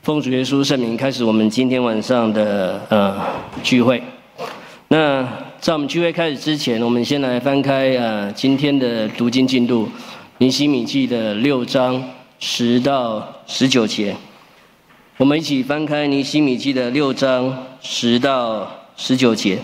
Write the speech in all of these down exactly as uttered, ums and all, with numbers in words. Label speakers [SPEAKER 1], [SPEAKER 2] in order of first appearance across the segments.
[SPEAKER 1] 奉主耶稣圣名开始我们今天晚上的呃聚会。那在我们聚会开始之前，我们先来翻开呃今天的读经进度，尼希米记的六章十到十九节。我们一起翻开尼希米记的六章十到十九节。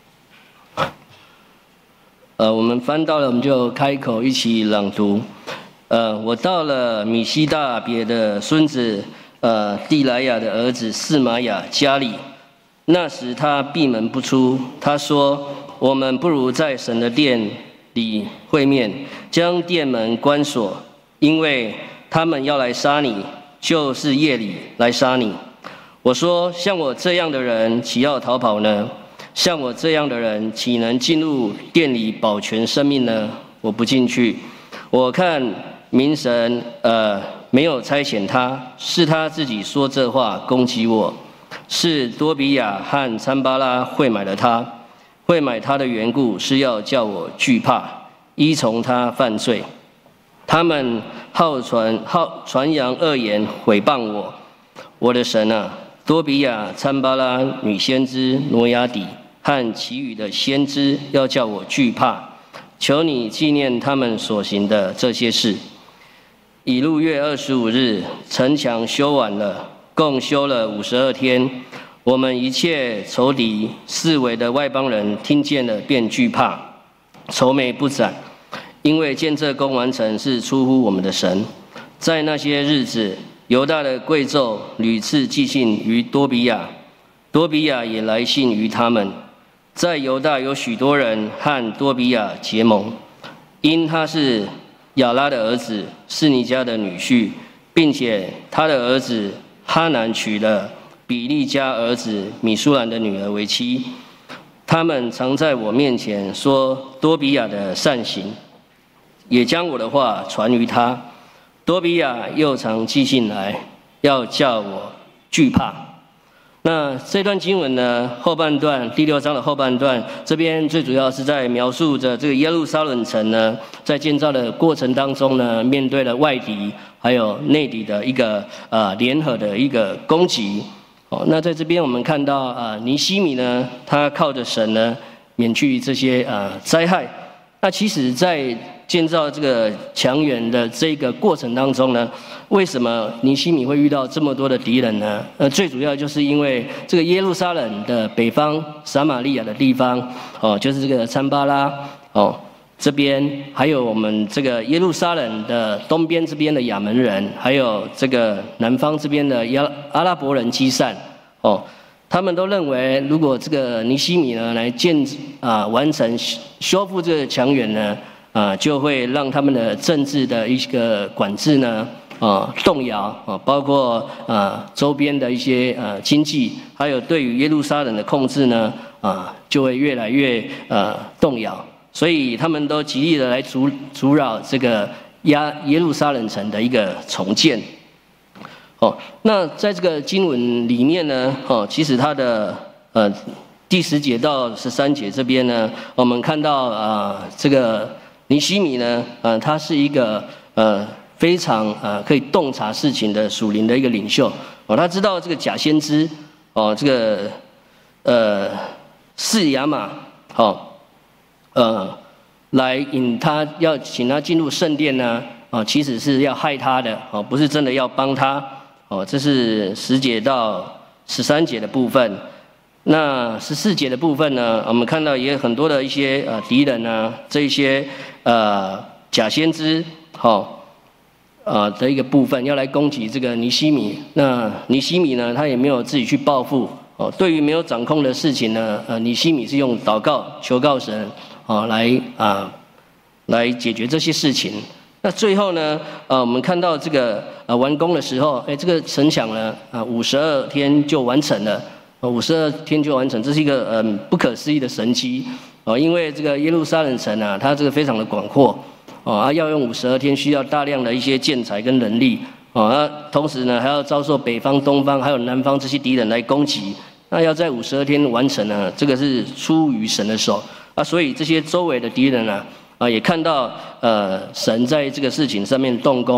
[SPEAKER 1] 呃，我们翻到了，我们就开口一起朗读。呃，我到了米西大别的孙子。呃，地莱亚的儿子示玛雅家里，那时他闭门不出。他说：“我们不如在神的殿里会面，将殿门关锁，因为他们要来杀你，就是夜里来杀你。”我说：“像我这样的人，岂要逃跑呢？像我这样的人，岂能进入殿里保全生命呢？我不进去。我看民神，呃。”没有差遣他，是他自己说这话攻击我。是多比亚和参巴拉会买了他，会买他的缘故是要叫我惧怕，依从他犯罪。他们好传好传扬恶言，毁谤我。我的神啊，多比亚、参巴拉女先知挪亚底和其余的先知，要叫我惧怕。求你纪念他们所行的这些事。以路月二十五日，城墙修完了，共修了五十二天。我们一切仇敌、四围的外邦人听见了，便惧怕，愁眉不展，因为见这工完成是出乎我们的神。在那些日子，犹大的贵胄屡次寄信于多比亚，多比亚也来信于他们。在犹大有许多人和多比亚结盟，因他是亚拉的儿子示尼迦的女婿，并且他的儿子哈南娶了比利家儿子米舒兰的女儿为妻。他们常在我面前说多比亚的善行，也将我的话传于他。多比亚又常寄信来，要叫我惧怕。那这段经文呢，后半段第六章的后半段，这边最主要是在描述着这个耶路撒冷城呢，在建造的过程当中呢，面对了外敌还有内敌的一个呃联合的一个攻击。哦，那在这边我们看到啊、呃，尼希米呢，他靠着神呢，免去这些呃灾害。那其实，在建造这个墙垣的这个过程当中呢，为什么尼希米会遇到这么多的敌人呢？呃，最主要就是因为这个耶路撒冷的北方撒玛利亚的地方，哦，就是这个参巴拉，哦，这边还有我们这个耶路撒冷的东边这边的亚门人，还有这个南方这边的阿拉伯人基散，哦。他们都认为，如果这个尼希米呢来建啊完成修复这个墙垣呢，啊就会让他们的政治的一个管制呢啊动摇啊，包括啊周边的一些呃经济，还有对于耶路撒冷的控制呢啊就会越来越呃动摇，所以他们都极力的来阻阻扰这个耶耶路撒冷城的一个重建。哦，那在这个经文里面呢，哦，其实它的呃第十节到十三节这边呢，我们看到啊、呃，这个尼希米呢，呃，他是一个呃非常呃可以洞察事情的属灵的一个领袖。哦，他知道这个假先知，哦，这个呃示亚玛，哦，呃，来引他要请他进入圣殿呢，哦，其实是要害他的，哦，不是真的要帮他。哦，这是十节到十三节的部分。那十四节的部分呢，我们看到也有很多的一些呃敌人呢，这一些呃假先知，好、哦，呃的一个部分要来攻击这个尼希米。那尼希米呢，他也没有自己去报复。哦，对于没有掌控的事情呢，呃，尼希米是用祷告求告神，哦，来啊、呃、来解决这些事情。那最后呢，呃，我们看到这个呃完工的时候，哎，这个城墙呢，啊，五十二天就完成了，五十二天就完成，这是一个嗯、呃、不可思议的神迹哦，因为这个耶路撒冷城啊，它这个非常的广阔哦，啊，要用五十二天，需要大量的一些建材跟人力哦，那同时呢，还要遭受北方、东方还有南方这些敌人来攻击，那要在五十二天完成呢，这个是出于神的手啊，所以这些周围的敌人啊。啊，也看到呃神在这个事情上面动工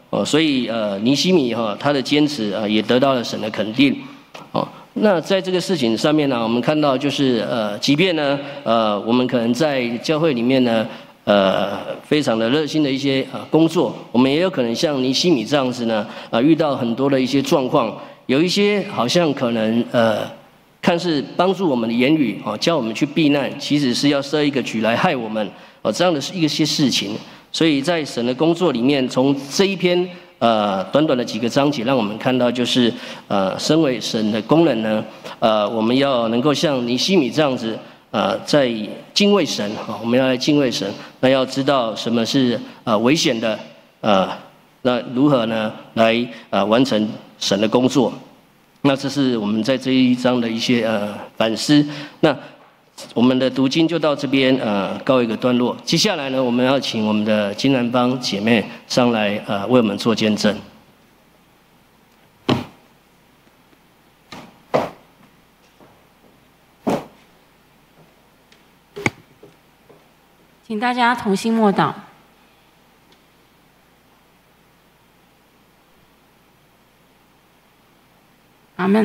[SPEAKER 1] 哦，所以呃尼西米哈、哦、他的坚持啊、呃、也得到了神的肯定。哦，那在这个事情上面呢，我们看到就是呃，即便呢呃我们可能在教会里面呢呃非常的热心的一些呃工作，我们也有可能像尼西米这样子呢啊、呃、遇到很多的一些状况，有一些好像可能呃看似帮助我们的言语哦，教我们去避难，其实是要设一个局来害我们哦，这样的一些事情。所以在神的工作里面，从这一篇呃短短的几个章节，让我们看到就是呃，身为神的工人呢，呃，我们要能够像尼西米这样子，呃，在敬畏神啊，我们要来敬畏神，那要知道什么是呃危险的，呃，那如何呢来呃完成神的工作？那这是我们在这一章的一些呃反思。那我们的读经就到这边呃告一个段落。接下来呢，我们要请我们的金兰帮姐妹上来呃为我们做见证。
[SPEAKER 2] 请大家同心默祷。阿们。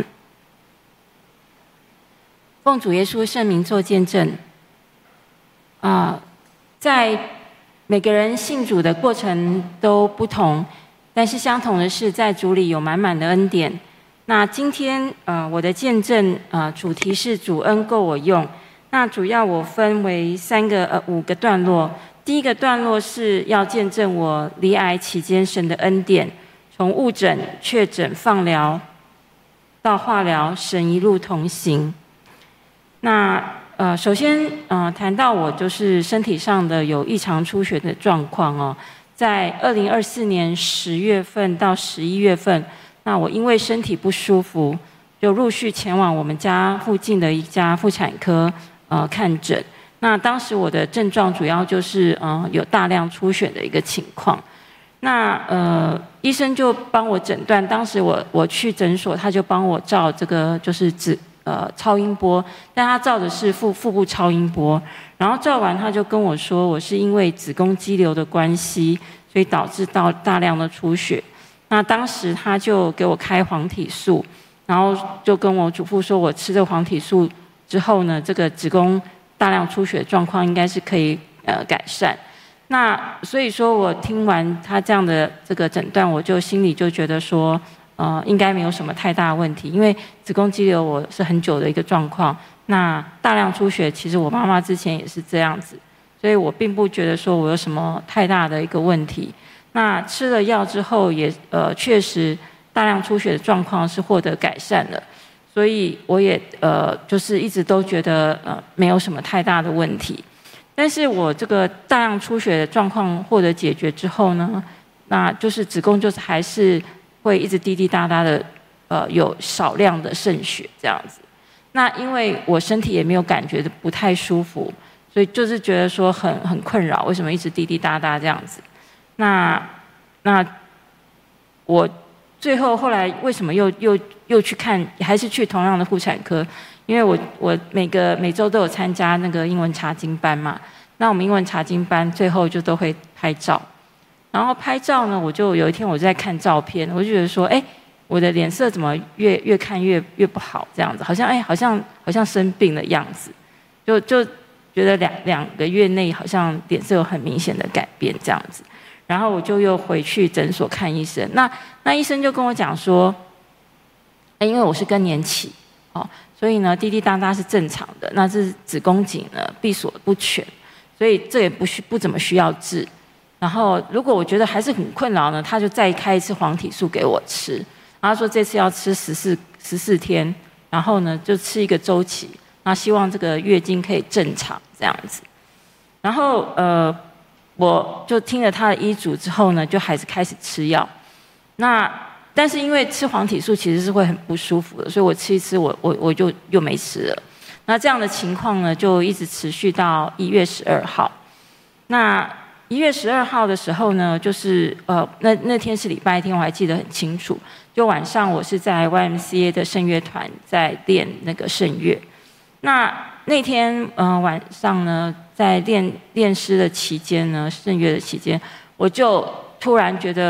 [SPEAKER 2] 奉主耶稣圣名做见证。啊、呃，在每个人信主的过程都不同，但是相同的是，在主里有满满的恩典。那今天呃，我的见证呃主题是主恩够我用。那主要我分为三个呃五个段落。第一个段落是要见证我罹癌期间神的恩典，从误诊、确诊、放疗到化疗，神一路同行。那呃，首先呃，谈到我就是身体上的有异常出血的状况哦，在二零二四年十月份到十一月份，那我因为身体不舒服，就陆续前往我们家附近的一家妇产科呃看诊。那当时我的症状主要就是呃有大量出血的一个情况。那呃医生就帮我诊断，当时我我去诊所，他就帮我照这个就是子。呃，超音波，但他照的是腹腹部超音波，然后照完他就跟我说，我是因为子宫肌瘤的关系，所以导致到大量的出血。那当时他就给我开黄体素，然后就跟我嘱咐说，我吃这黄体素之后呢，这个子宫大量出血的状况应该是可以呃改善。那所以说我听完他这样的这个诊断，我就心里就觉得说。呃，应该没有什么太大的问题，因为子宫肌瘤我是很久的一个状况，那大量出血，其实我妈妈之前也是这样子，所以我并不觉得说我有什么太大的一个问题。那吃了药之后也，呃确实大量出血的状况是获得改善了，所以我也呃就是一直都觉得呃没有什么太大的问题。但是我这个大量出血的状况获得解决之后呢，那就是子宫就是还是。会一直滴滴答答的，呃，有少量的渗血这样子。那因为我身体也没有感觉不太舒服，所以就是觉得说很很困扰，为什么一直滴滴答答这样子？那那我最后后来为什么又又又去看，还是去同样的妇产科？因为我我每个每周都有参加那个英文查经班嘛。那我们英文查经班最后就都会拍照。然后拍照呢，我就有一天我在看照片，我就觉得说，哎，我的脸色怎么越越看越越不好，这样子，好像哎，好像好像生病的样子，就就觉得两两个月内好像脸色有很明显的改变这样子。然后我就又回去诊所看医生，那那医生就跟我讲说，哎，因为我是更年期哦，所以呢滴滴答答是正常的，那是子宫颈呢闭锁不全，所以这也不需不怎么需要治。然后，如果我觉得还是很困扰呢，他就再开一次黄体素给我吃。然后说这次要吃十四十四天，然后呢就吃一个周期，那希望这个月经可以正常这样子。然后呃，我就听了他的医嘱之后呢，就还是开始吃药。那但是因为吃黄体素其实是会很不舒服的，所以我吃一吃我我我就又没吃了。那这样的情况呢，就一直持续到一月十二号。那一月十二号的时候呢，就是呃，那那天是礼拜天，我还记得很清楚。就晚上我是在 Y M C A 的圣乐团在练那个圣乐。那那天呃晚上呢，在练练诗的期间呢，圣乐的期间，我就突然觉得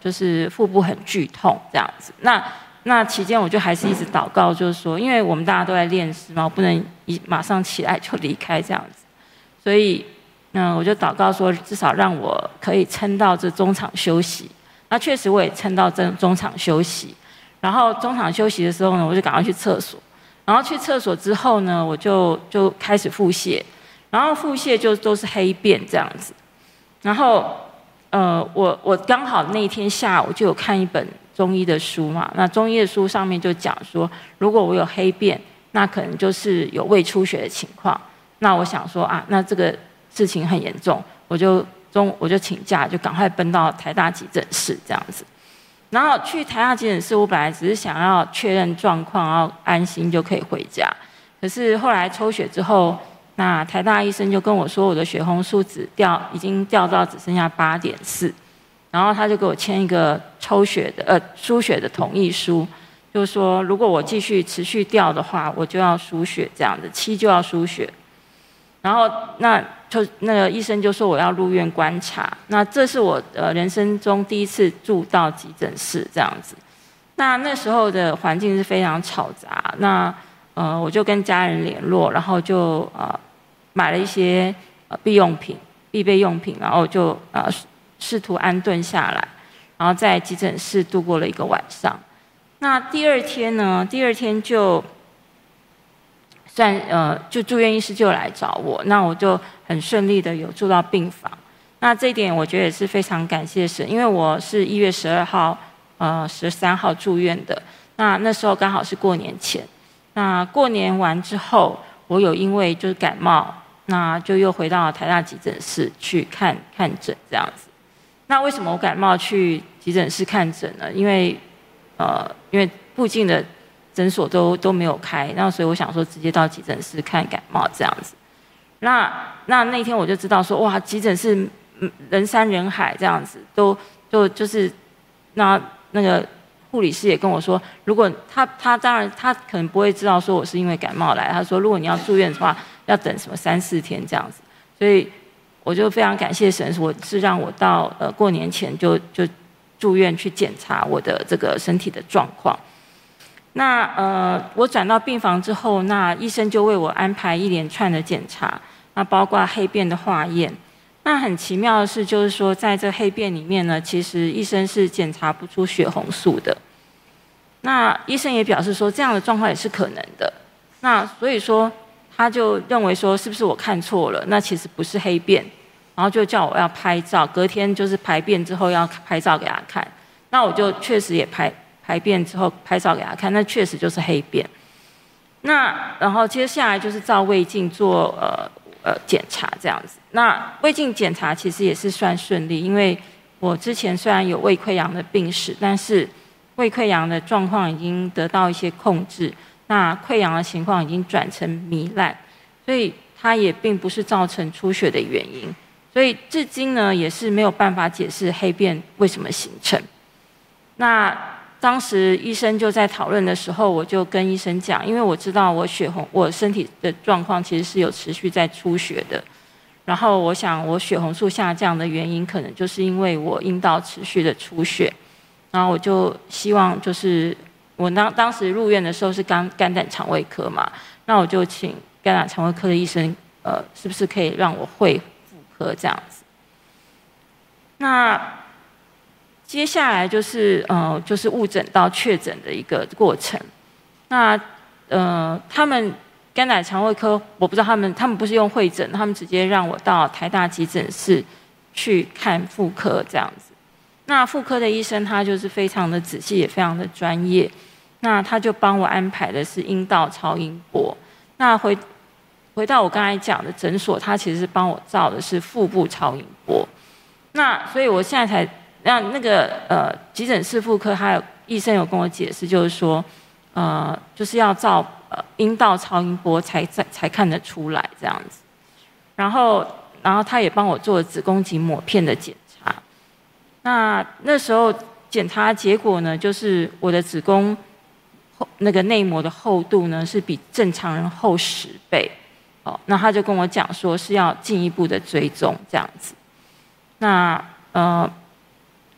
[SPEAKER 2] 就是腹部很剧痛这样子。那那期间我就还是一直祷告，就是说，因为我们大家都在练诗嘛，我不能一马上起来就离开这样子，所以嗯，我就祷告说，至少让我可以撑到这中场休息。那确实我也撑到这中场休息，然后中场休息的时候呢，我就赶快去厕所，然后去厕所之后呢，我就就开始腹泻，然后腹泻就都是黑便这样子，然后呃，我我刚好那一天下午就有看一本中医的书嘛，那中医的书上面就讲说，如果我有黑便，那可能就是有胃出血的情况。那我想说啊，那这个事情很严重，我就中我就请假，就赶快奔到台大急诊室这样子。然后去台大急诊室，我本来只是想要确认状况，然后安心就可以回家。可是后来抽血之后，那台大医生就跟我说，我的血红素只掉已经掉到只剩下八点四，然后他就给我签一个抽血的呃输血的同意书，就是说如果我继续持续掉的话，我就要输血这样子，七就要输血。然后那就那个医生就说我要入院观察，那这是我呃人生中第一次住到急诊室这样子。那那时候的环境是非常吵杂，那呃我就跟家人联络，然后就呃买了一些呃必用品、必备用品，然后就呃试图安顿下来，然后在急诊室度过了一个晚上。那第二天呢，第二天就。算呃，就住院医师就来找我，那我就很顺利的有住到病房。那这一点我觉得也是非常感谢神，因为我是一月十二号、呃十三号住院的，那那时候刚好是过年前。那过年完之后，我有因为就是感冒，那就又回到台大急诊室去看看诊这样子。那为什么我感冒去急诊室看诊呢？因为呃，因为附近的诊所都都没有开，那所以我想说直接到急诊室看感冒这样子。那那那天我就知道说，哇，急诊室人山人海这样子，都就就是那那个护理师也跟我说，如果他他当然他可能不会知道说我是因为感冒来，他说如果你要住院的话，要等什么三四天这样子。所以我就非常感谢神，我是让我到呃过年前就就住院去检查我的这个身体的状况。那呃，我转到病房之后，那医生就为我安排一连串的检查，那包括黑便的化验。那很奇妙的是，就是说在这黑便里面呢，其实医生是检查不出血红素的。那医生也表示说，这样的状况也是可能的。那所以说，他就认为说，是不是我看错了？那其实不是黑便，然后就叫我要拍照，隔天就是排便之后要拍照给他看。那我就确实也拍。排便之后拍照给他看，那确实就是黑便。那然后接下来就是照胃镜做呃呃检查这样子。那胃镜检查其实也是算顺利，因为我之前虽然有胃溃疡的病史，但是胃溃疡的状况已经得到一些控制，那溃疡的情况已经转成糜烂，所以它也并不是造成出血的原因。所以至今呢也是没有办法解释黑便为什么形成。那当时医生就在讨论的时候，我就跟医生讲，因为我知道我血红，我身体的状况其实是有持续在出血的。然后我想，我血红素下降的原因，可能就是因为我阴道持续的出血。然后我就希望，就是我当当时入院的时候是肝肝胆肠胃科嘛，那我就请肝胆肠胃科的医生，呃，是不是可以让我会妇科这样子？那接下来就是呃，就是误诊到确诊的一个过程。那呃，他们肝胆肠胃科，我不知道他们，他们不是用会诊，他们直接让我到台大急诊室去看妇科这样子。那妇科的医生他就是非常的仔细，也非常的专业。那他就帮我安排的是阴道超音波。那回回到我刚才讲的诊所，他其实是帮我照的是腹部超音波。那所以我现在才。那那个呃，急诊室妇科还有医生有跟我解释，就是说，呃，就是要照呃阴道超音波才才才看得出来这样子。然后，然后他也帮我做了子宫颈抹片的检查。那那时候检查结果呢，就是我的子宫后那个内膜的厚度呢是比正常人厚十倍。哦，那他就跟我讲说是要进一步的追踪这样子。那呃。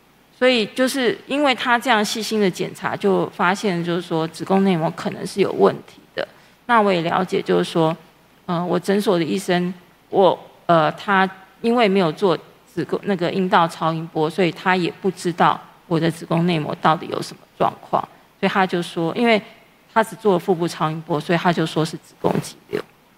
[SPEAKER 2] 所以就是因为他这样细心的检查，就发现就是说子宫内膜可能是有问题的。那我也了解，就是说，呃，我诊所的医生，我呃他因为没有做子宫那个阴道超音波，所以他也不知道我的子宫内膜到底有什么状况，所以他就说，因为他只做了腹部超音波，所以他就说是子宫肌瘤。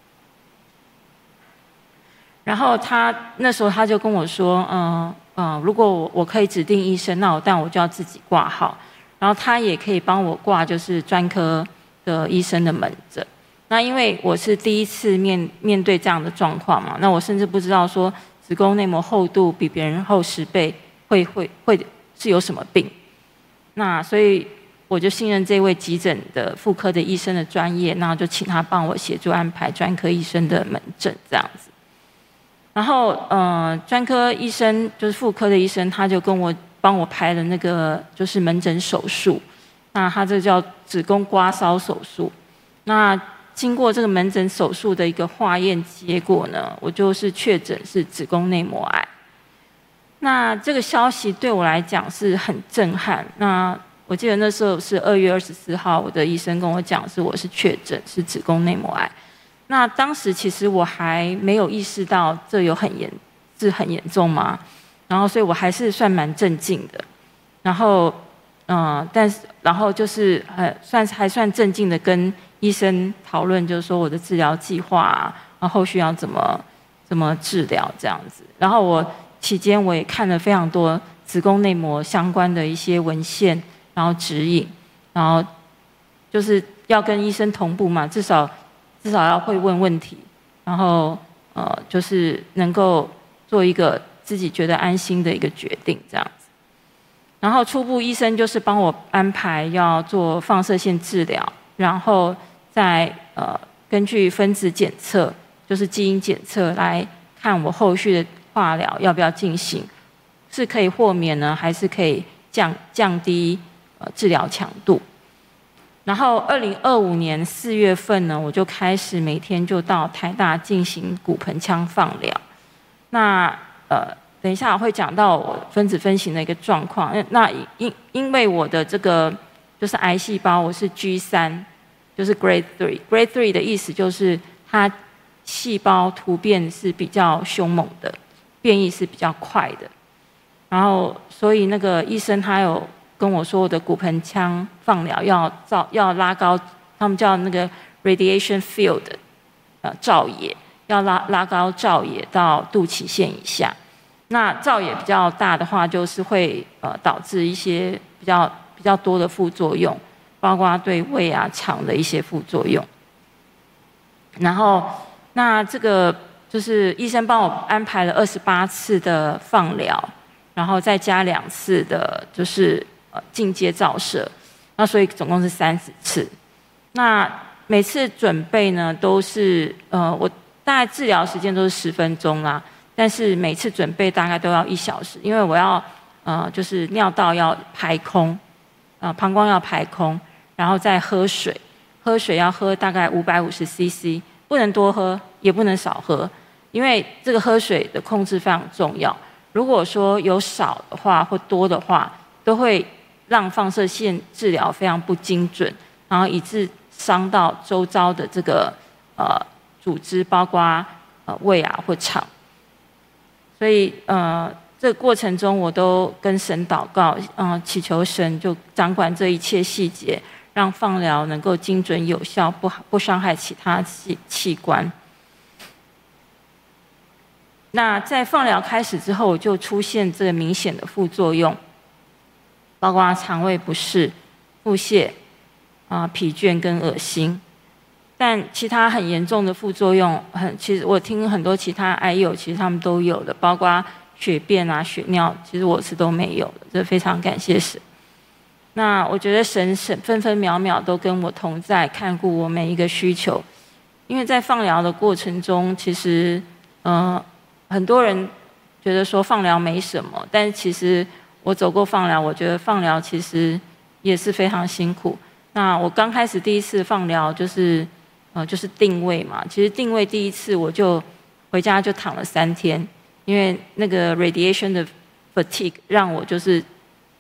[SPEAKER 2] 然后他那时候他就跟我说，嗯、呃、嗯、呃，如果我我可以指定医生，那我但我就要自己挂号。然后他也可以帮我挂，就是专科的医生的门诊。那因为我是第一次面面对这样的状况嘛，那我甚至不知道说子宫内膜厚度比别人厚十倍会会会是有什么病。那所以我就信任这位急诊的妇科的医生的专业，那就请他帮我协助安排专科医生的门诊这样子。然后，呃，专科医生就是妇科的医生，他就跟我帮我排了那个就是门诊手术，那他这叫子宫刮痧手术。那经过这个门诊手术的一个化验结果呢，我就是确诊是子宫内膜癌。那这个消息对我来讲是很震撼。那我记得那时候是二月二十四号，我的医生跟我讲是我是确诊是子宫内膜癌。那当时其实我还没有意识到这有很严，是很严重吗？然后所以我还是算蛮镇静的。然后，嗯、呃，但是然后就是呃，算是还算镇静的跟医生讨论，就是说我的治疗计划啊，然后后续要怎么怎么治疗这样子。然后我期间我也看了非常多子宫内膜相关的一些文献，然后指引，然后就是要跟医生同步嘛，至少。至少要会问问题，然后呃，就是能够做一个自己觉得安心的一个决定这样子。然后初步医生就是帮我安排要做放射线治疗，然后再呃根据分子检测，就是基因检测来看我后续的化疗要不要进行，是可以豁免呢，还是可以降降低呃治疗强度。然后，二零二五年四月份呢，我就开始每天就到台大进行骨盆腔放疗。那呃，等一下我会讲到我分子分型的一个状况。那因因为我的这个就是癌细胞，我是 G 三，就是 Grade three。Grade three 的意思就是它细胞突变是比较凶猛的，变异是比较快的。然后，所以那个医生他有跟我说，我的骨盆腔放疗要照要拉高，他们叫那个 radiation field， 呃，照野要拉拉高照野到肚脐线以下。那照野比较大的话，就是会呃导致一些比较比较多的副作用，包括对胃啊、肠的一些副作用。然后，那这个就是医生帮我安排了二十八次的放疗，然后再加两次的，就是呃进阶照射，那所以总共是三十次。那每次准备呢，都是呃我大概治疗时间都是十分钟啦，但是每次准备大概都要一小时，因为我要呃就是尿道要排空，呃膀胱要排空，然后再喝水，喝水要喝大概五百五十 C C， 不能多喝，也不能少喝，因为这个喝水的控制非常重要。如果说有少的话或多的话，都会让放射线治疗非常不精准，然后以致伤到周遭的这个呃组织，包括呃胃啊或肠。所以呃这个过程中，我都跟神祷告，嗯、呃，祈求神就掌管这一切细节，让放疗能够精准有效，不不伤害其他器器官。那在放疗开始之后，就出现这个明显的副作用，包括肠胃不适、腹泻、啊、呃、疲倦跟恶心。但其他很严重的副作用，很其实我听很多其他癌友，其实他们都有的，包括血便啊、血尿，其实我是都没有的，这非常感谢神。那我觉得神神分分秒秒都跟我同在，看顾我每一个需求。因为在放疗的过程中，其实呃很多人觉得说放疗没什么，但是其实我走过放疗，我觉得放疗其实也是非常辛苦。那我刚开始第一次放疗就是呃就是定位嘛，其实定位第一次我就回家就躺了三天，因为那个 radiation 的 fatigue 让我就是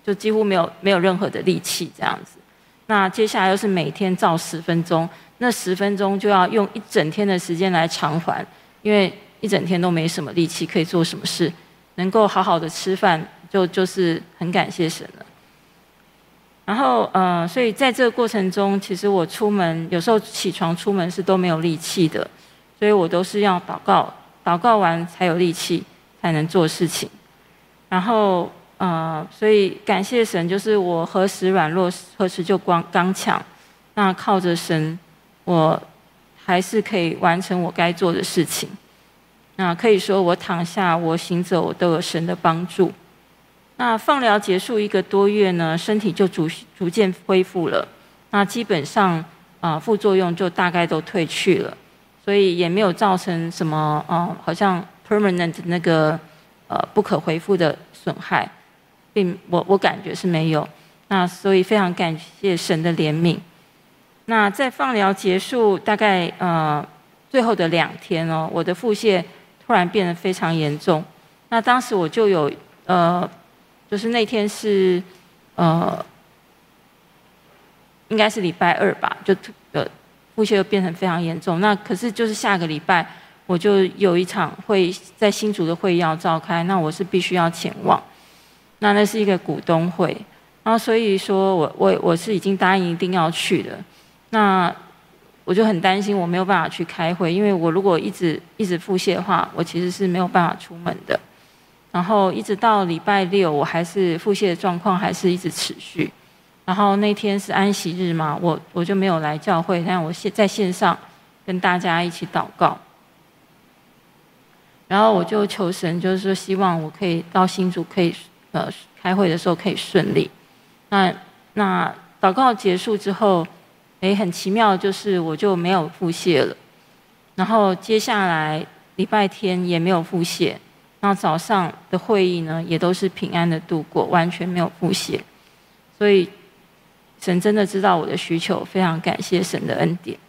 [SPEAKER 2] 就几乎没有没有任何的力气这样子。那接下来又是每天照十分钟，那十分钟就要用一整天的时间来偿还，因为一整天都没什么力气可以做什么事，能够好好的吃饭，就就是很感谢神了。然后呃，所以在这个过程中，其实我出门有时候起床出门是都没有力气的，所以我都是要祷告，祷告完才有力气，才能做事情。然后呃，所以感谢神，就是我何时软弱，何时就刚刚强。那靠着神，我还是可以完成我该做的事情。那可以说，我躺下，我行走，我都有神的帮助。那放疗结束一个多月呢，身体就逐逐渐恢复了。那基本上啊、呃，副作用就大概都退去了，所以也没有造成什么呃，好像 permanent 那个呃不可恢复的损害，并我我感觉是没有。那所以非常感谢神的怜悯。那在放疗结束大概呃最后的两天哦，我的腹泻突然变得非常严重。那当时我就有呃。就是那天是，呃，应该是礼拜二吧，就呃腹泻又变成非常严重。那可是就是下个礼拜我就有一场会在新竹的会议要召开，那我是必须要前往。那那是一个股东会，然后所以说我我我是已经答应一定要去的。那我就很担心我没有办法去开会，因为我如果一直一直腹泻的话，我其实是没有办法出门的。然后一直到礼拜六，我还是腹泻的状况还是一直持续。然后那天是安息日嘛，我我就没有来教会，但我线在线上跟大家一起祷告。然后我就求神，就是说希望我可以到新竹可以呃开会的时候可以顺利。那那祷告结束之后，哎，很奇妙，就是我就没有腹泻了。然后接下来礼拜天也没有腹泻。然后早上的会议呢，也都是平安的度过，完全没有腹泻。所以神真的知道我的需求，非常感谢神的恩典。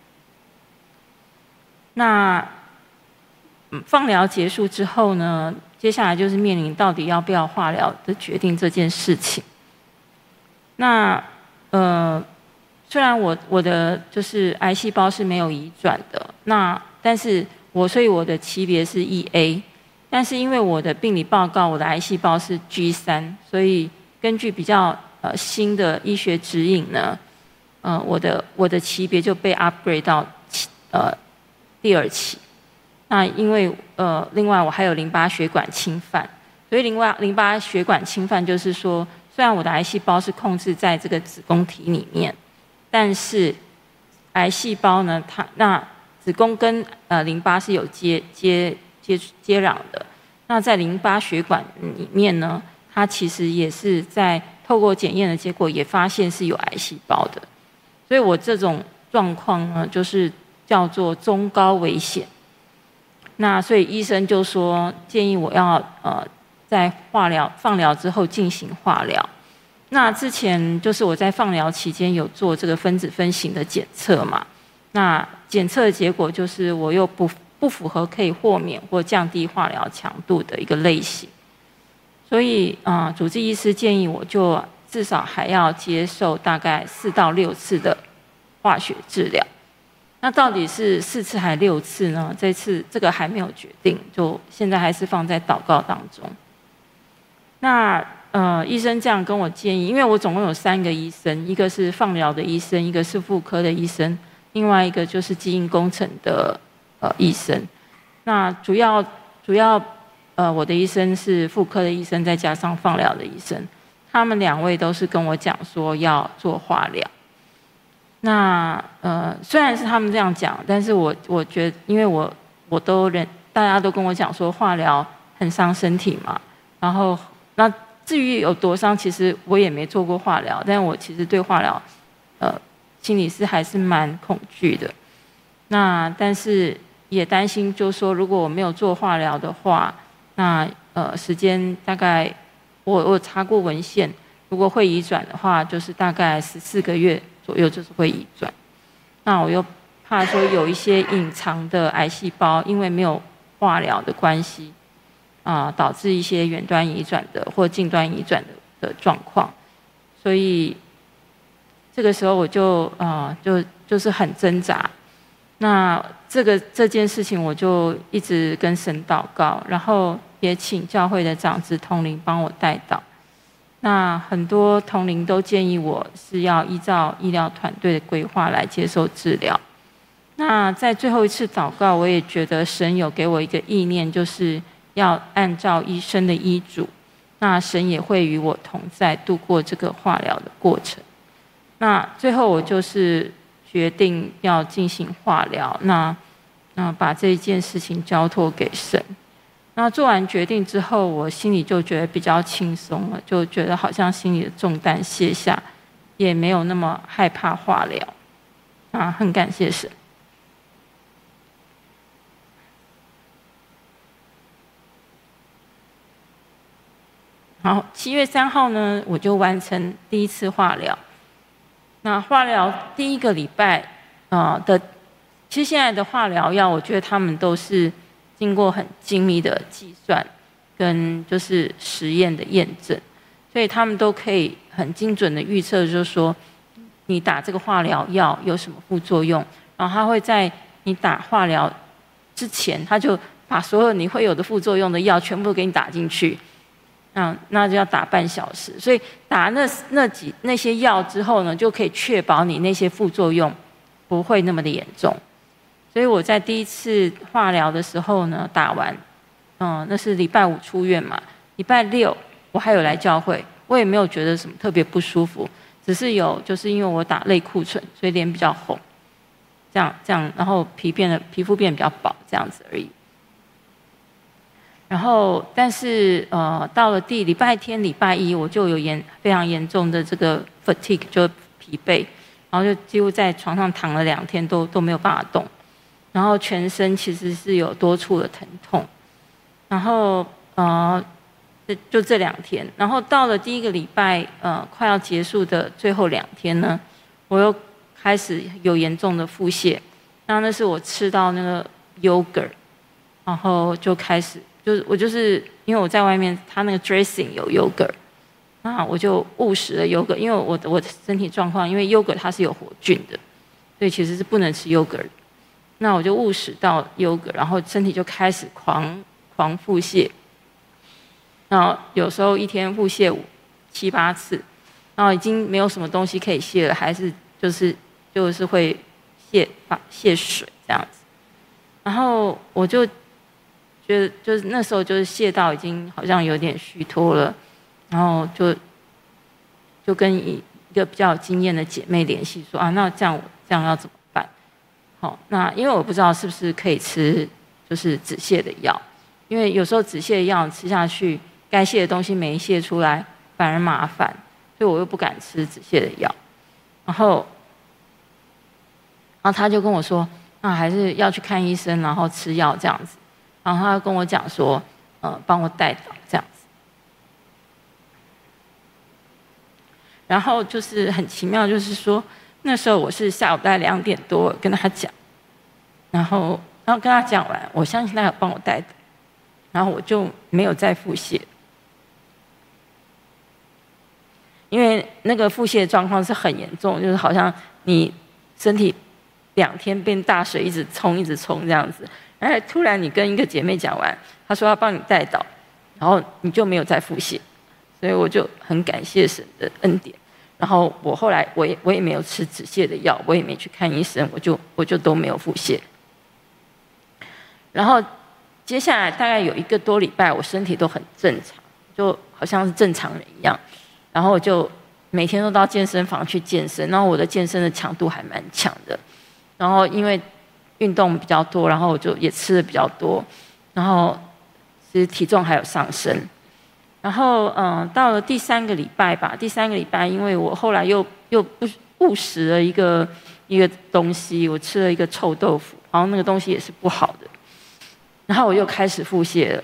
[SPEAKER 2] 那放疗结束之后呢，接下来就是面临到底要不要化疗的决定这件事情。那呃，虽然我我的就是癌细胞是没有移转的，那但是我所以我的级别是 E A。但是因为我的病理报告，我的癌细胞是 G 三，所以根据比较呃新的医学指引呢，呃我的我的级别就被 upgrade 到呃第二期。那因为呃另外我还有淋巴血管侵犯，所以淋巴淋巴血管侵犯就是说，虽然我的癌细胞是控制在这个子宫体里面，但是癌细胞呢，它那子宫跟呃淋巴是有接接。接接壤的，那在淋巴血管里面呢，它其实也是在透过检验的结果也发现是有癌细胞的，所以我这种状况呢，就是叫做中高危险。那所以医生就说建议我要呃在化疗放疗之后进行化疗。那之前就是我在放疗期间有做这个分子分型的检测嘛，那检测的结果就是我又不。不符合可以豁免或降低化疗强度的一个类型，所以啊、呃，主治医师建议我就至少还要接受大概四到六次的化学治疗。那到底是四次还六次呢？这次这个还没有决定，就现在还是放在祷告当中。那呃，医生这样跟我建议，因为我总共有三个医生，一个是放疗的医生，一个是妇科的医生，另外一个就是基因工程的。呃，医生，那主要主要呃，我的医生是妇科的医生，再加上放疗的医生，他们两位都是跟我讲说要做化疗。那呃，虽然是他们这样讲，但是我我觉得，因为我我都人大家都跟我讲说化疗很伤身体嘛，然后那至于有多伤，其实我也没做过化疗，但我其实对化疗呃心里是还是蛮恐惧的。那但是。也担心，就是说，如果我没有做化疗的话，那呃时间大概我我查过文献，如果会移转的话，就是大概十四个月左右就是会移转。那我又怕说有一些隐藏的癌细胞，因为没有化疗的关系啊、呃，导致一些远端移转的或近端移转的的状况， 所以这个时候我就呃就就是很挣扎。那这个这件事情我就一直跟神祷告，然后也请教会的长子同灵帮我代祷。那很多同灵都建议我是要依照医疗团队的规划来接受治疗。那在最后一次祷告，我也觉得神有给我一个意念，就是要按照医生的医嘱，那神也会与我同在，度过这个化疗的过程。那最后我就是决定要进行化疗，那那把这一件事情交托给神。那做完决定之后，我心里就觉得比较轻松了，就觉得好像心里的重担卸下，也没有那么害怕化疗。啊，很感谢神。好，七月三号呢，我就完成第一次化疗。那化疗第一个礼拜啊、呃、的，其实现在的化疗药，我觉得他们都是经过很精密的计算跟就是实验的验证，所以他们都可以很精准的预测，就是说你打这个化疗药有什么副作用，然后他会在你打化疗之前，他就把所有你会有的副作用的药全部给你打进去。嗯，那就要打半小时，所以打那那几那些药之后呢，就可以确保你那些副作用不会那么的严重。所以我在第一次化疗的时候呢，打完，嗯，那是礼拜五出院嘛，礼拜六我还有来教会，我也没有觉得什么特别不舒服，只是有就是因为我打类固醇，所以脸比较红，这样这样，然后皮变得皮肤变得比较薄这样子而已。然后，但是呃，到了第礼拜天、礼拜一，我就有严非常严重的这个 fatigue， 就疲惫，然后就几乎在床上躺了两天都都没有办法动，然后全身其实是有多处的疼痛，然后呃，就这两天，然后到了第一个礼拜呃快要结束的最后两天呢，我又开始有严重的腹泻，然后那是我吃到那个 yogurt， 然后就开始。就是我就是因为我在外面，他那个 dressing 有 yogurt， 那我就误食了 yogurt， 因为我我的身体状况，因为 yogurt 它是有活菌的，所以其实是不能吃 yogurt。那我就误食到 yogurt， 然后身体就开始狂狂腹泻，然后有时候一天腹泻五七八次，然后已经没有什么东西可以泻了，还是就是就是会泻发泻水这样子，然后我就。觉得就是那时候就是泻到已经好像有点虚脱了，然后就就跟一个比较有经验的姐妹联系说啊，那这样我这样要怎么办？好，那因为我不知道是不是可以吃就是止泻的药，因为有时候止泻药吃下去，该泻的东西没泻出来反而麻烦，所以我又不敢吃止泻的药。然后，然后他就跟我说，那还是要去看医生，然后吃药这样子。然后他跟我讲说，呃，帮我代祷这样子。然后就是很奇妙，就是说那时候我是下午大概两点多跟他讲，然后然后跟他讲完，我相信他有帮我代祷，然后我就没有再腹泻，因为那个腹泻的状况是很严重，就是好像你身体两天变大水一直冲一直冲这样子。然后突然你跟一个姐妹讲完，她说要帮你代祷，然后你就没有再腹泻，所以我就很感谢神的恩典。然后我后来我也我也没有吃止泻的药，我也没去看医生，我就我就都没有腹泻。然后接下来大概有一个多礼拜，我身体都很正常，就好像是正常人一样。然后我就每天都到健身房去健身，然后我的健身的强度还蛮强的。然后因为运动比较多，然后我就也吃的比较多，然后其实体重还有上升。然后嗯，到了第三个礼拜吧，第三个礼拜，因为我后来又又不误食了一个一个东西，我吃了一个臭豆腐，然后那个东西也是不好的，然后我又开始腹泻了。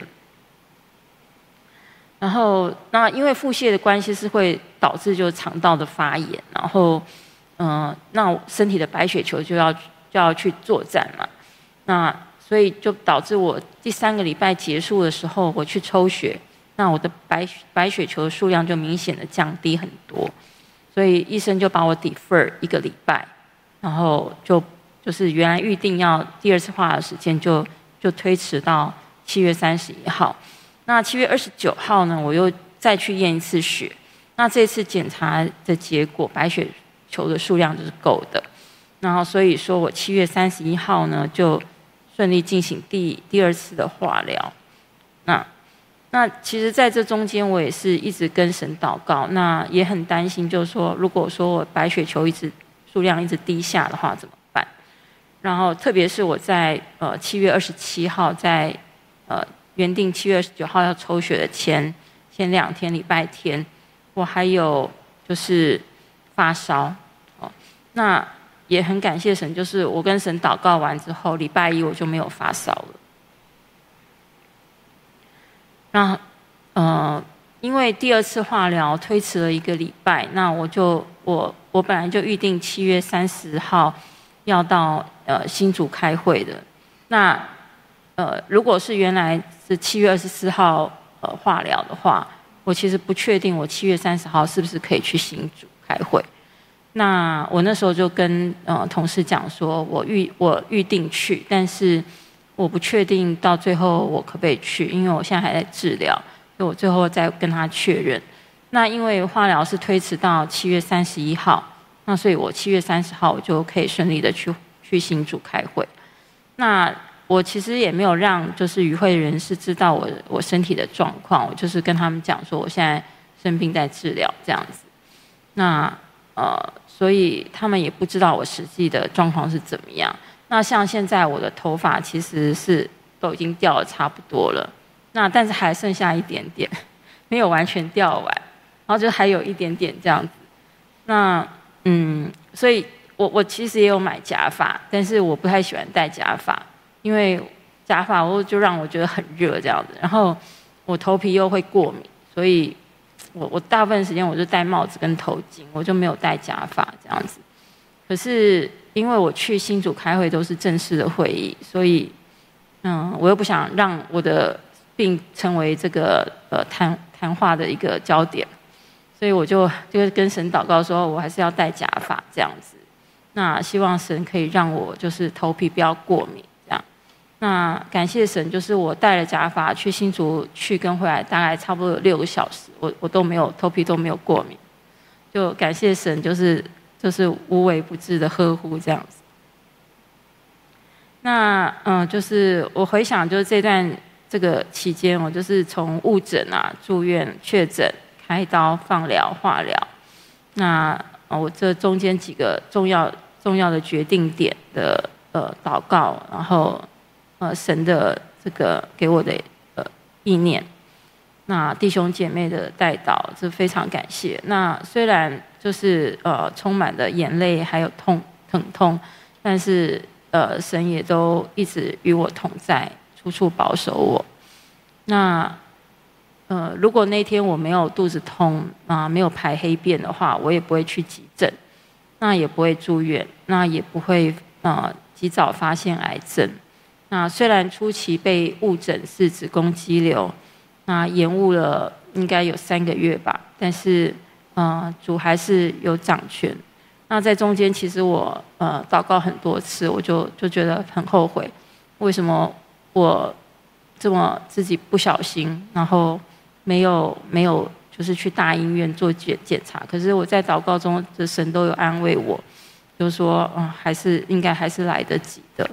[SPEAKER 2] 然后那因为腹泻的关系是会导致就是肠道的发炎，然后嗯，那身体的白血球就要。就要去作战嘛，那所以就导致我第三个礼拜结束的时候，我去抽血，那我的白白血球的数量就明显的降低很多。 所以医生就把我 defer 一个礼拜，然后就就是原来预定要第二次化疗的时间就就推迟到七月三十一号。那七月二十九号呢，我又再去验一次血。那这次检查的结果，白血球的数量就是够的。然后所以说我七月三十一号呢，就顺利进行第第二次的化疗。那那其实在这中间，我也是一直跟神祷告，那也很担心，就是说如果说我白血球一直数量一直低下的话怎么办？然后特别是我在呃七月二十七号在呃原定七月二十九号要抽血的前前两天礼拜天，我还有就是发烧，哦，那也很感谢神，就是我跟神祷告完之后，礼拜一我就没有发烧了。那呃，因为第二次化疗推迟了一个礼拜，那我就我我本来就预定七月三十号要到呃新竹开会的。那呃，如果是原来是七月二十四号呃化疗的话，我其实不确定我七月三十号是不是可以去新竹开会。那我那时候就跟呃同事讲说，我预我预定去，但是我不确定到最后我可不可以去，因为我现在还在治疗，所以我最后再跟他确认。那因为化疗是推迟到七月三十一号，那所以我七月三十号我就可以顺利的去去新竹开会。那我其实也没有让就是与会人士知道我我身体的状况，我就是跟他们讲说我现在生病在治疗这样子。那呃，所以他们也不知道我实际的状况是怎么样。那像现在我的头发其实是都已经掉得差不多了，那但是还剩下一点点，没有完全掉完，然后就还有一点点这样子。那嗯，所以我我其实也有买假发，但是我不太喜欢戴假发，因为假发我就让我觉得很热这样子，然后我头皮又会过敏，所以我我大部分时间我就戴帽子跟头巾，我就没有戴假发这样子。可是因为我去新竹开会都是正式的会议，所以嗯，我又不想让我的病成为这个呃谈谈话的一个焦点，所以我就就跟神祷告说，我还是要戴假发这样子。那希望神可以让我就是头皮不要过敏这样。那感谢神，就是我戴了假发去新竹去跟回来，大概差不多有六个小时，我我都没有头皮都没有过敏，就感谢神，就是就是无微不至的呵护这样子。那嗯，就是我回想，就是这段这个期间，我就是从误诊啊、住院、确诊、开刀、放疗、化疗，那我这中间几个重要重要的决定点的呃祷告，然后呃神的这个给我的呃意念，那弟兄姐妹的代祷，这非常感谢。那虽然就是呃充满了眼泪还有痛疼痛，但是呃神也都一直与我同在，处处保守我。那呃如果那天我没有肚子痛啊、呃，没有排黑便的话，我也不会去急诊，那也不会住院，那也不会呃及早发现癌症。那虽然初期被误诊是子宫肌瘤，那延误了应该有三个月吧，但是呃主还是有掌权。那在中间其实我呃祷告很多次，我就就觉得很后悔，为什么我这么自己不小心，然后没有没有就是去大医院做检检查，可是我在祷告中的神都有安慰我，就是说嗯还是应该还是来得及的。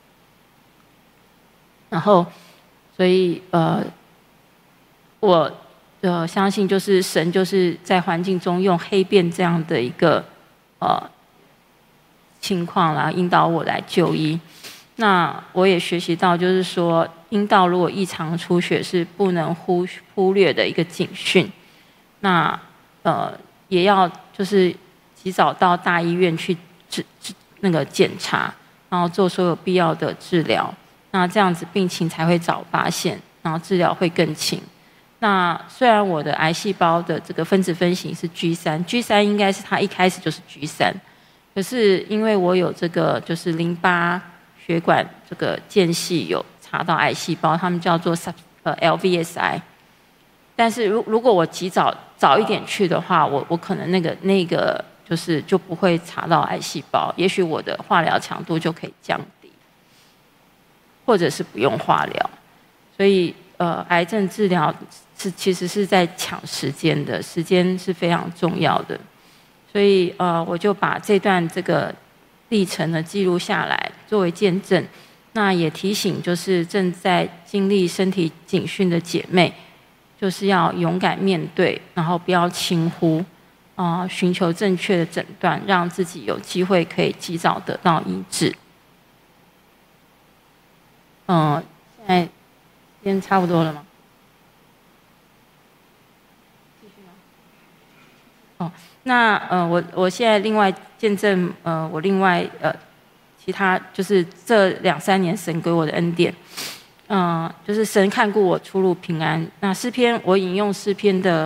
[SPEAKER 2] 然后所以呃我呃相信就是神就是在环境中用黑便这样的一个呃情况来引导我来就医。那我也学习到就是说阴道如果异常出血是不能忽忽略的一个警讯，那呃也要就是及早到大医院去治治那个检查，然后做所有必要的治疗，那这样子病情才会早发现，然后治疗会更轻。那虽然我的癌细胞的这个分子分型是 G 三 G 三应该是它一开始就是 G 三，可是因为我有这个就是淋巴血管这个间隙有查到癌细胞，他们叫做 sub 呃 L V S I， 但是如如果我及早早一点去的话，我我可能那个那个就是就不会查到癌细胞，也许我的化疗强度就可以降低，或者是不用化疗。所以呃，癌症治疗是其实是在抢时间的，时间是非常重要的。所以呃，我就把这段这个历程呢记录下来作为见证。那也提醒就是正在经历身体警讯的姐妹，就是要勇敢面对，然后不要轻忽，啊、呃，寻求正确的诊断，让自己有机会可以及早得到医治。嗯、呃，现在时间差不多了吗？继续吗？哦，那呃，我我现在另外见证，呃，我另外呃。其他就是这两三年神给我的恩典，嗯、呃，就是神看顾我出入平安。那诗篇我引用诗篇的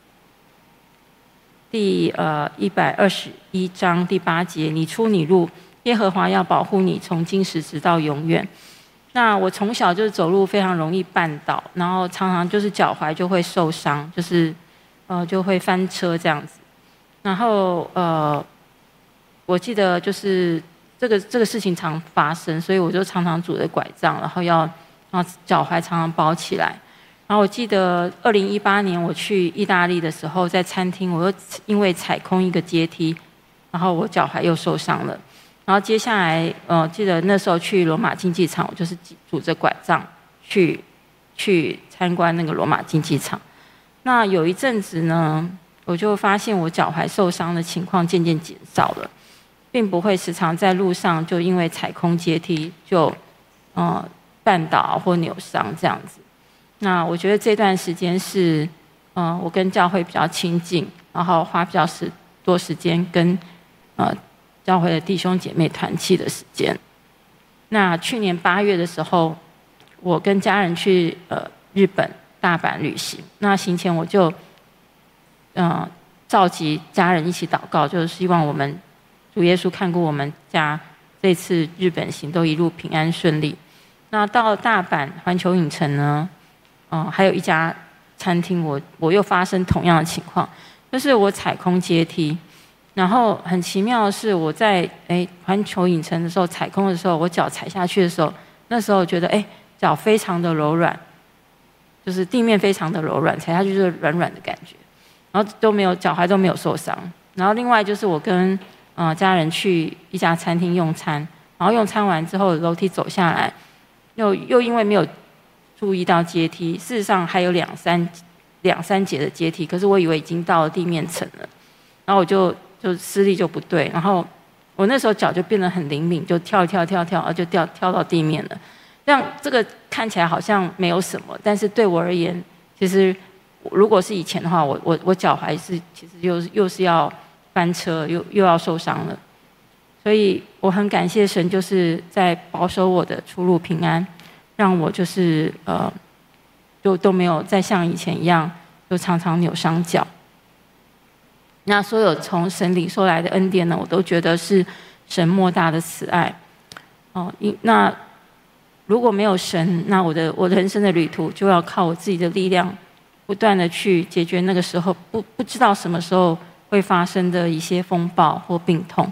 [SPEAKER 2] 第呃一百二十一章第八节：你出你入，耶和华要保护你，从今时直到永远。那我从小就是走路非常容易绊倒，然后常常就是脚踝就会受伤，就是呃就会翻车这样子。然后呃，我记得就是。这个这个事情常发生，所以我就常常拄着拐杖，然后要，然后脚踝常常包起来。然后我记得二零一八年我去意大利的时候，在餐厅我又因为踩空一个阶梯，然后我脚踝又受伤了。然后接下来，呃，记得那时候去罗马竞技场，我就是拄着拐杖去去参观那个罗马竞技场。那有一阵子呢，我就发现我脚踝受伤的情况渐渐减少了。并不会时常在路上就因为踩空阶梯就，呃，绊倒或扭伤这样子。那我觉得这段时间是，呃，我跟教会比较亲近，然后花比较时多时间跟，呃，教会的弟兄姐妹团契的时间。那去年八月的时候，我跟家人去呃日本大阪旅行。那行前我就，呃，召集家人一起祷告，就是希望我们。主耶稣看顾我们家这次日本行都一路平安顺利。那到大阪环球影城呢，嗯、呃，还有一家餐厅我，我我又发生同样的情况，就是我踩空阶梯，然后很奇妙的是，我在哎环球影城的时候踩空的时候，我脚踩下去的时候，那时候觉得哎脚非常的柔软，就是地面非常的柔软，踩下去就是软软的感觉，然后都没有脚踝都没有受伤。然后另外就是我跟呃，家人去一家餐厅用餐，然后用餐完之后，楼梯走下来，又又因为没有注意到阶梯，事实上还有两三两三节的阶梯，可是我以为已经到了地面层了，然后我就就施力就不对，然后我那时候脚就变得很灵敏，就跳跳跳跳，然后就掉跳到地面了。这样这个看起来好像没有什么，但是对我而言，其实如果是以前的话，我我我脚踝是其实又又是要。翻车又又要受伤了，所以我很感谢神，就是在保守我的出入平安，让我就是呃，就都没有再像以前一样，就常常扭伤脚。那所有从神里收来的恩典呢，我都觉得是神莫大的慈爱。哦，那如果没有神，那我的我的人生的旅途就要靠我自己的力量，不断的去解决那个时候不不知道什么时候。会发生的一些风暴或病痛。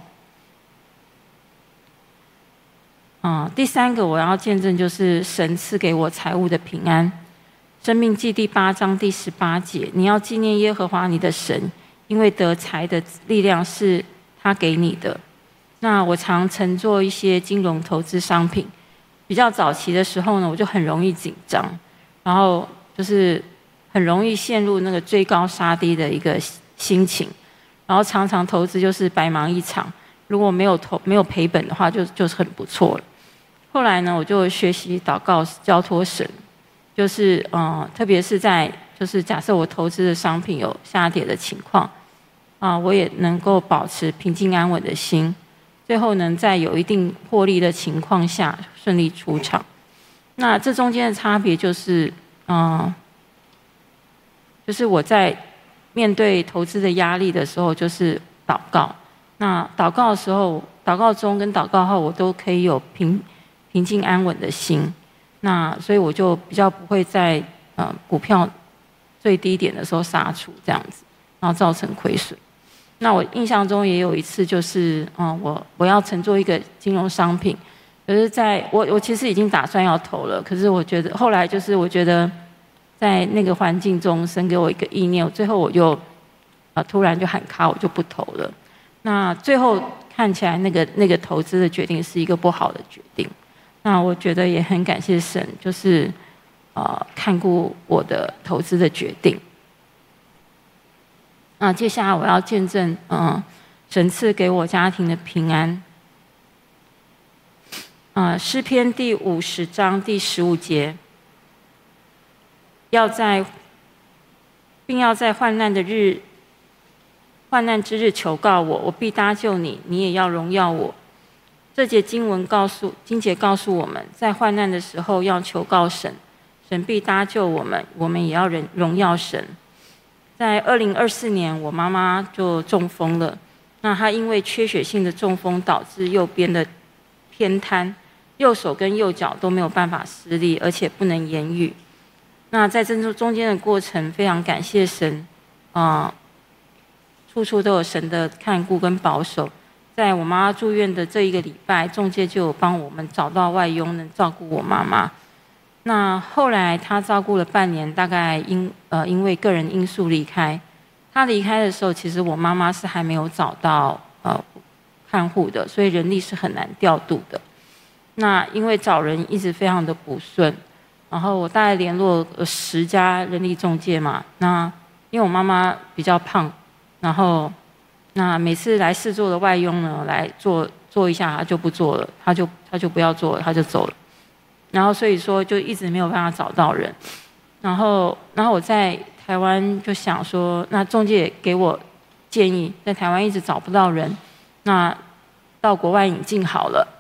[SPEAKER 2] 啊、嗯，第三个我要见证就是神赐给我财物的平安。申命记第八章第十八节，你要纪念耶和华你的神，因为得财的力量是他给你的。那我常乘坐一些金融投资商品，比较早期的时候呢，我就很容易紧张，然后就是很容易陷入那个追高杀低的一个心情。然后常常投资就是白忙一场，如果没有投没有赔本的话就，就就是很不错了。后来呢，我就学习祷告交托神，就是呃，特别是在就是假设我投资的商品有下跌的情况，啊、呃，我也能够保持平静安稳的心，最后能在有一定获利的情况下顺利出场。那这中间的差别就是，嗯、呃，就是我在。面对投资的压力的时候，就是祷告。那祷告的时候，祷告中跟祷告后，我都可以有平平静安稳的心。那所以我就比较不会在呃股票最低点的时候杀出这样子，然后造成亏损。那我印象中也有一次，就是嗯，我我要承做一个金融商品，可是在我我其实已经打算要投了，可是我觉得后来就是我觉得在那个环境中神给我一个意念，最后我就啊突然就喊卡，我就不投了。那最后看起来那个那个投资的决定是一个不好的决定。那我觉得也很感谢神，就是呃看顾我的投资的决定。那接下来我要见证，嗯、呃，神赐给我家庭的平安。啊、呃，诗篇第五十章第十五节，要在，并要在患难的日，患难之日求告我，我必搭救你，你也要荣耀我。这节经文告诉，经节告诉我们，在患难的时候要求告神，神必搭救我们，我们也要荣耀神。在二零二四年，我妈妈就中风了。那她因为缺血性的中风，导致右边的偏瘫，右手跟右脚都没有办法施力，而且不能言语。那在这中间的过程，非常感谢神，啊、呃，处处都有神的看顾跟保守。在我妈妈住院的这一个礼拜，仲介就有帮我们找到外佣，能照顾我妈妈。那后来他照顾了半年，大概因呃因为个人因素离开。他离开的时候，其实我妈妈是还没有找到呃看护的，所以人力是很难调度的。那因为找人一直非常的不顺，然后我大概联络了十家人力仲介嘛。那因为我妈妈比较胖，然后那每次来试做的外佣呢来做做一下，他就不做了，他就他就不要做了，他就走了。然后所以说就一直没有办法找到人，然后然后我在台湾就想说，那仲介也给我建议，在台湾一直找不到人，那到国外引进好了。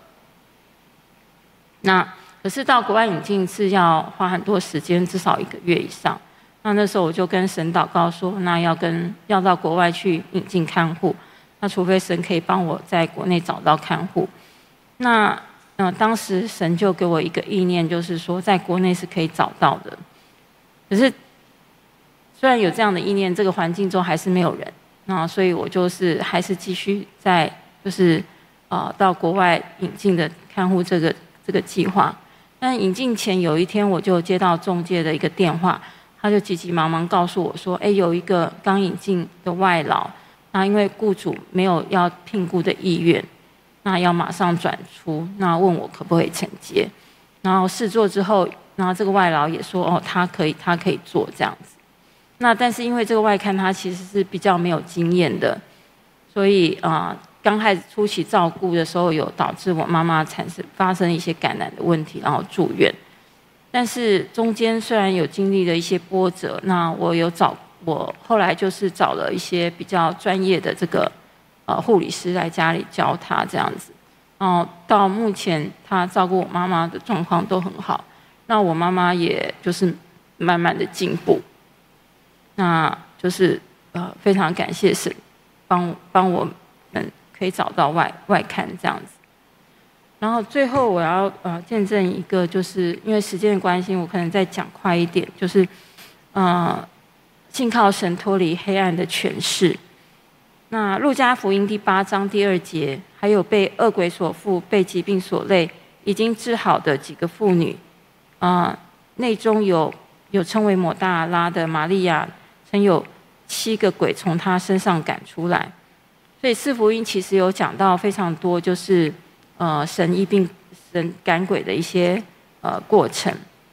[SPEAKER 2] 那可是到国外引进是要花很多时间，至少一个月以上。那那时候我就跟神祷告说，那要跟要到国外去引进看护，那除非神可以帮我在国内找到看护。那那当时神就给我一个意念，就是说在国内是可以找到的。可是虽然有这样的意念，这个环境中还是没有人，那所以我就是还是继续在就是呃到国外引进的看护这个这个计划。但引进前有一天，我就接到仲介的一个电话，他就急急忙忙告诉我说：“哎，有一个刚引进的外劳，那因为雇主没有要聘雇的意愿。”那要马上转出，那问我可不可以承接，然后试做之后，然后这个外劳也说哦，他可以，他可以做这样子。那但是因为这个外看他其实是比较没有经验的，所以啊、呃，刚开始初期照顾的时候，有导致我妈妈产生发生一些感染的问题，然后住院。但是中间虽然有经历了一些波折，那我有找我后来就是找了一些比较专业的这个。呃，护理师来家里教他这样子，然后到目前他照顾我妈妈的状况都很好，那我妈妈也就是慢慢的进步，那就是呃非常感谢神帮帮我们可以找到外外看这样子，然后最后我要呃见证一个，就是因为时间的关系，我可能再讲快一点，就是呃信靠神脱离黑暗的权势。那路加福音第八章第二节，还有被恶鬼所附、被疾病所累、已经治好的几个妇女，啊、呃，内中有有称为抹大拉的玛利亚，曾有七个鬼从她身上赶出来。所以四福音其实有讲到非常多，就是呃神医病、神赶鬼的一些呃过程。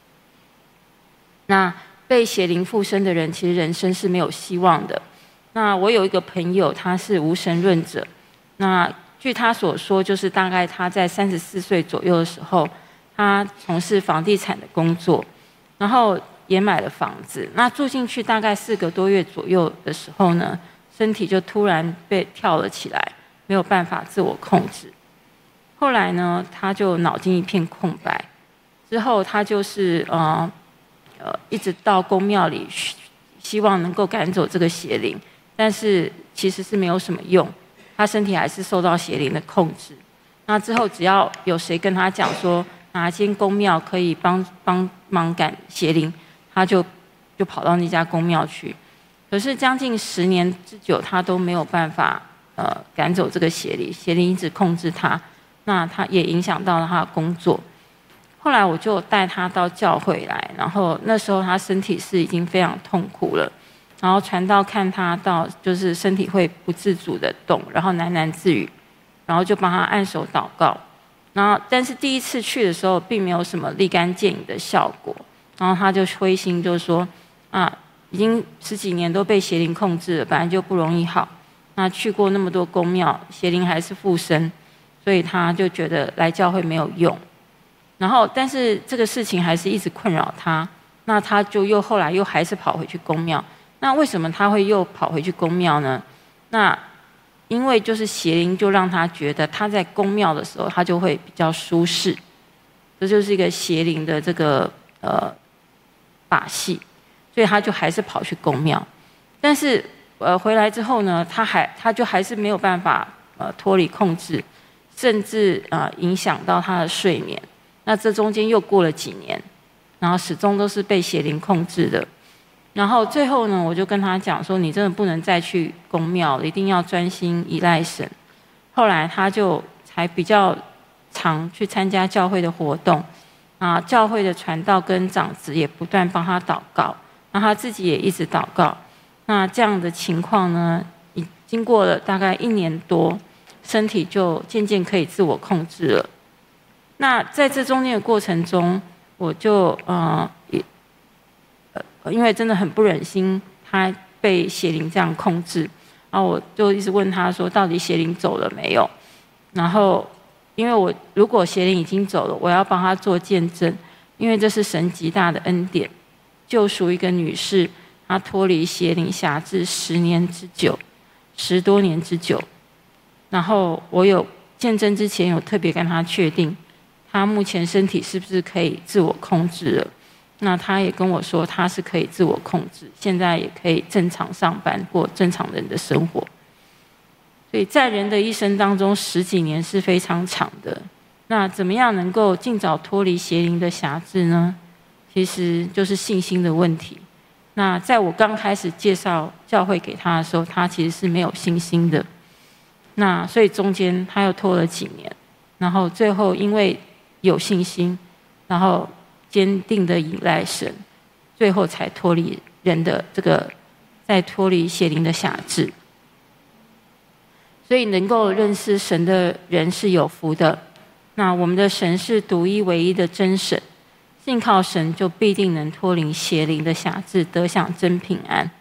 [SPEAKER 2] 那被邪灵附身的人，其实人生是没有希望的。那我有一个朋友，他是无神论者。那据他所说，就是大概他在三十四岁左右的时候，他从事房地产的工作，然后也买了房子。那住进去大概四个多月左右的时候呢，身体就突然被跳了起来，没有办法自我控制。后来呢，他就脑筋一片空白。之后他就是呃呃，一直到公庙里，希望能够赶走这个邪灵。但是其实是没有什么用，他身体还是受到邪灵的控制。那之后只要有谁跟他讲说哪间公庙可以帮帮忙赶邪灵，他就就跑到那家公庙去。可是将近十年之久，他都没有办法呃赶走这个邪灵，邪灵一直控制他，那他也影响到了他的工作。后来我就带他到教会来，然后那时候他身体是已经非常痛苦了，然后传道看他到就是身体会不自主的动，然后喃喃自语，然后就帮他按手祷告。然后但是第一次去的时候并没有什么立竿见影的效果，然后他就灰心，就说啊，已经十几年都被邪灵控制了，本来就不容易好，那去过那么多宫庙，邪灵还是附身，所以他就觉得来教会没有用。然后但是这个事情还是一直困扰他，那他就又后来又还是跑回去宫庙。那为什么他会又跑回去宫庙呢？那因为就是邪灵就让他觉得他在宫庙的时候他就会比较舒适，这就是一个邪灵的这个呃把戏，所以他就还是跑去宫庙。但是呃回来之后呢，他还他就还是没有办法呃脱离控制，甚至呃影响到他的睡眠。那这中间又过了几年，然后始终都是被邪灵控制的。然后最后呢，我就跟他讲说，你真的不能再去宫庙了，一定要专心依赖神。后来他就才比较常去参加教会的活动，啊，教会的传道跟长子也不断帮他祷告，那他自己也一直祷告。那这样的情况呢，已经过了大概一年多，身体就渐渐可以自我控制了。那在这中间的过程中，我就呃也。因为真的很不忍心他被邪灵这样控制，然后我就一直问他说，到底邪灵走了没有？然后因为我如果邪灵已经走了，我要帮他做见证，因为这是神极大的恩典，救赎一个女士，她脱离邪灵辖制十年之久，十多年之久。然后我有见证之前有特别跟他确定，他目前身体是不是可以自我控制了。那他也跟我说，他是可以自我控制，现在也可以正常上班，过正常人的生活。所以在人的一生当中，十几年是非常长的。那怎么样能够尽早脱离邪灵的辖制呢？其实就是信心的问题。那在我刚开始介绍教会给他的时候，他其实是没有信心的。那所以中间他又拖了几年，然后最后因为有信心，然后坚定的依赖神，最后才脱离人的这个，再脱离邪灵的辖制。所以能够认识神的人是有福的。那我们的神是独一唯一的真神，信靠神就必定能脱离邪灵的辖制，得享真平安。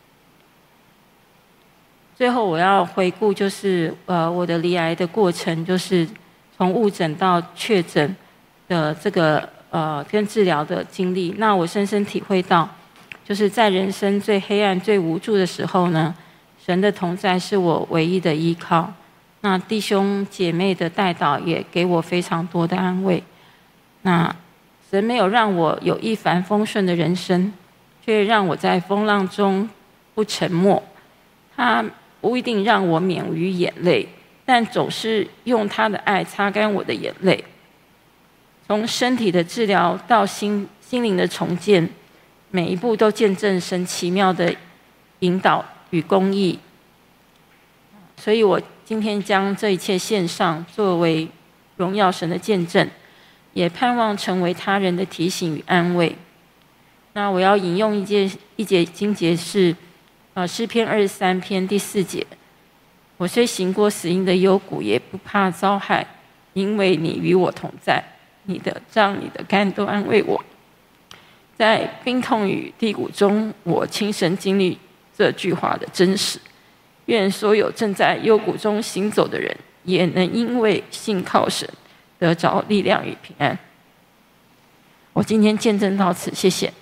[SPEAKER 2] 最后我要回顾，就是呃我的罹癌的过程，就是从误诊到确诊的这个。呃，跟治疗的经历，那我深深体会到，就是在人生最黑暗、最无助的时候呢，神的同在是我唯一的依靠。那弟兄姐妹的代祷也给我非常多的安慰。那神没有让我有一帆风顺的人生，却让我在风浪中不沉默。他不一定让我免于眼泪，但总是用他的爱擦干我的眼泪。从身体的治疗到心心灵的重建，每一步都见证神奇妙的引导与公义。所以我今天将这一切献上，作为荣耀神的见证，也盼望成为他人的提醒与安慰。那我要引用一节一节经节是，呃诗篇二十三篇第四节：我虽行过死荫的幽谷，也不怕遭害，因为你与我同在。你的杖、你的竿都安慰我。在病痛与低谷中，我亲身经历这句话的真实。愿所有正在幽谷中行走的人，也能因为信靠神，得着力量与平安。我今天见证到此，谢谢。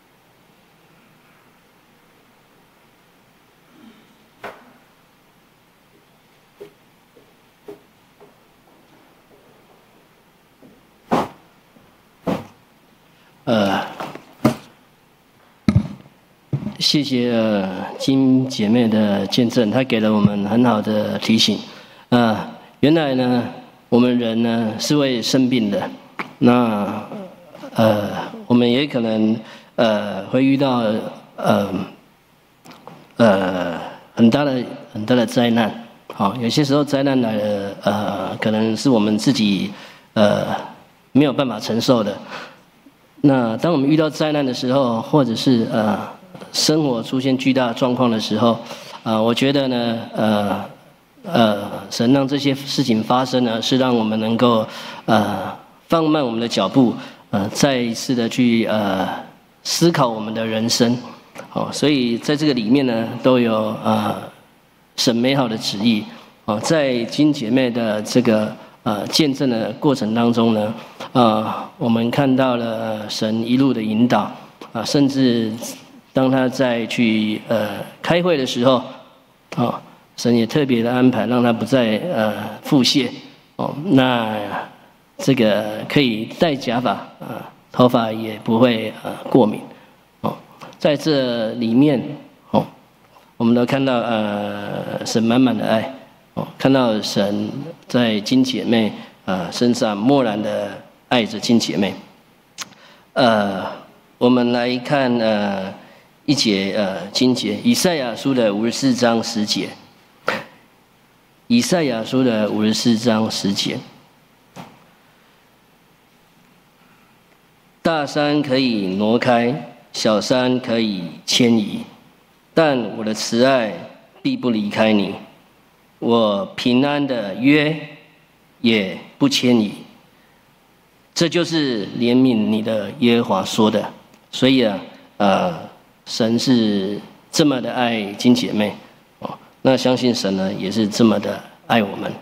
[SPEAKER 1] 呃，谢谢呃金姐妹的见证，她给了我们很好的提醒。呃，原来呢，我们人呢是会生病的，那呃，我们也可能呃会遇到呃呃很大的很大的灾难。好，有些时候灾难来了，呃，可能是我们自己呃没有办法承受的。那当我们遇到灾难的时候，或者是呃生活出现巨大状况的时候，啊、呃，我觉得呢，呃呃，神让这些事情发生呢，是让我们能够呃放慢我们的脚步，呃，再一次的去呃思考我们的人生。好，所以在这个里面呢，都有呃神美好的旨意。啊，在金姐妹的这个呃见证的过程当中呢，呃，我们看到了神一路的引导啊，甚至当他在去呃开会的时候，啊，神也特别的安排，让他不再呃腹泻哦，那这个可以戴假发啊，头发也不会呃过敏哦，在这里面哦，我们都看到呃神满满的爱。哦，看到神在金姐妹呃身上默然的爱着金姐妹。呃，我们来看呃一节呃经节，以赛亚书的五十四章十节。以赛亚书的五十四章十节。大山可以挪开，小山可以迁移，但我的慈爱必不离开你。我平安的约也不迁移，这就是怜悯你的耶和华说的。所以啊，呃，神是这么的爱金姐妹哦，那相信神呢也是这么的爱我们。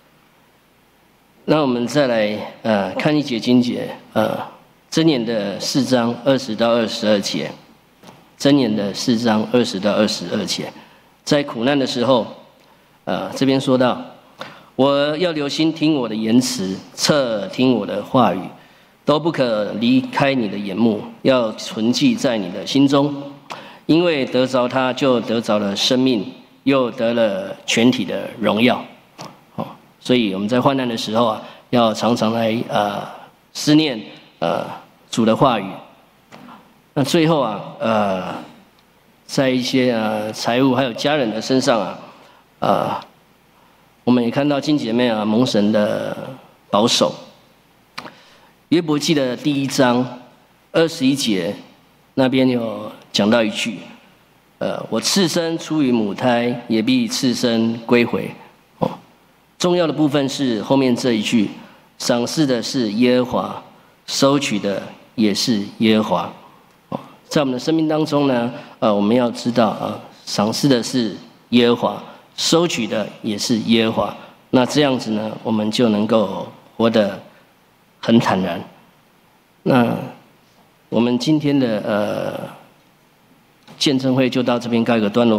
[SPEAKER 1] 那我们再来呃看一节经节，呃，箴言的四章二十到二十二节，箴言的四章二十到二十二节，在苦难的时候。呃，这边说到，我要留心听我的言辞，侧听我的话语，都不可离开你的眼目，要存记在你的心中，因为得着它，就得着了生命，又得了全体的荣耀。哦，所以我们在患难的时候啊，要常常来呃思念呃主的话语。那最后啊，呃，在一些呃财务还有家人的身上啊。呃，我们也看到金姐妹啊蒙神的保守。约伯记的第一章二十一节那边有讲到一句，呃，我次生出于母胎，也必次生归回。哦，重要的部分是后面这一句，赏赐的是耶和华，收取的也是耶和华。哦，在我们的生命当中呢，呃，我们要知道啊，赏赐的是耶和华。收取的也是耶和华，那这样子呢，我们就能够活得很坦然。那我们今天的呃见证会就到这边告一个段落。